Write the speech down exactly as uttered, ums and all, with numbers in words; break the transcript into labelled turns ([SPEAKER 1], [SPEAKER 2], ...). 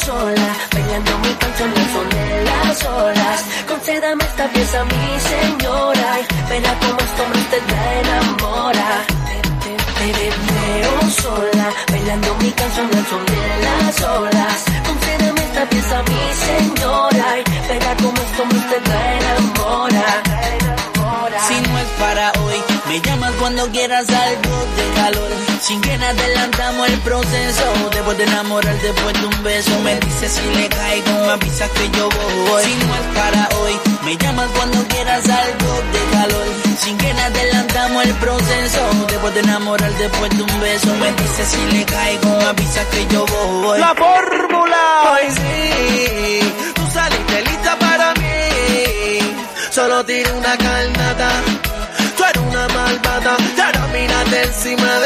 [SPEAKER 1] sola, bailando mi canción al son de las olas. Concédame esta pieza, mi señora, y verá cómo este hombre usted la enamora. Te, te, te veo sola, bailando mi canción al son de las olas. Concédame esta pieza, mi señora, y verá cómo este hombre usted la enamora.
[SPEAKER 2] Si no es para hoy, me llamas cuando quieras algo de calor. Sin que adelantamos el proceso. Después de enamorar, después de un beso, me dices si le caigo, me avisas que yo voy. Si no es para hoy, me llamas cuando quieras algo de calor. Sin que adelantamos el proceso. Después de enamorar, después de un beso, me dices si le caigo, me avisas que yo voy.
[SPEAKER 3] La fórmula.
[SPEAKER 2] Hoy sí, tú saliste lista para mí.
[SPEAKER 3] Solo tiré una carnata, tú eres una malvada, y ahora mírate encima de